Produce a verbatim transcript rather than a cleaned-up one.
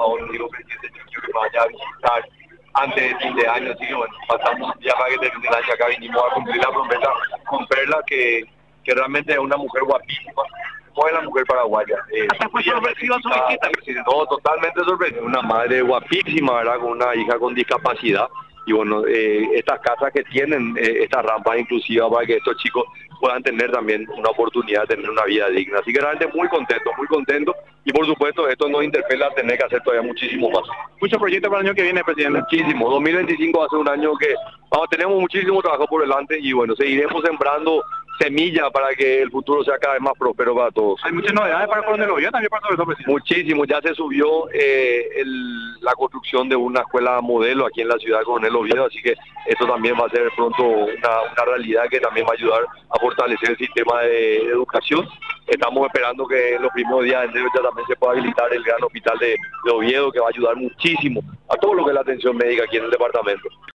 favor, le digo, presidente, yo quiero que me vaya a visitar antes del fin de año, así que bueno, pasamos un día para que termine el año acá, vinimos a cumplir la promesa con Perla, que, que realmente es una mujer guapísima, buena mujer paraguaya. Eh, Hasta fue sorpresiva su visita, presidente. No, totalmente sorpresiva, una madre guapísima, ¿verdad? Con una hija con discapacidad. Y bueno, eh, estas casas que tienen eh, estas rampas inclusivas para que estos chicos puedan tener también una oportunidad de tener una vida digna. Así que realmente muy contento, muy contento. Y por supuesto esto nos interpela a tener que hacer todavía muchísimo más. Muchos proyectos para el año que viene, presidente. Muchísimo. dos mil veinticinco va a ser un año que vamos, tenemos muchísimo trabajo por delante y bueno, seguiremos sembrando semilla para que el futuro sea cada vez más próspero para todos. Hay muchas novedades para Coronel Oviedo también para todo eso, presidente. Muchísimo, ya se subió eh, el, la construcción de una escuela modelo aquí en la ciudad de Coronel Oviedo, así que esto también va a ser pronto una, una realidad que también va a ayudar a fortalecer el sistema de educación. Estamos esperando que en los primeros días de enero ya también se pueda habilitar el gran hospital de, de Oviedo, que va a ayudar muchísimo a todo lo que es la atención médica aquí en el departamento.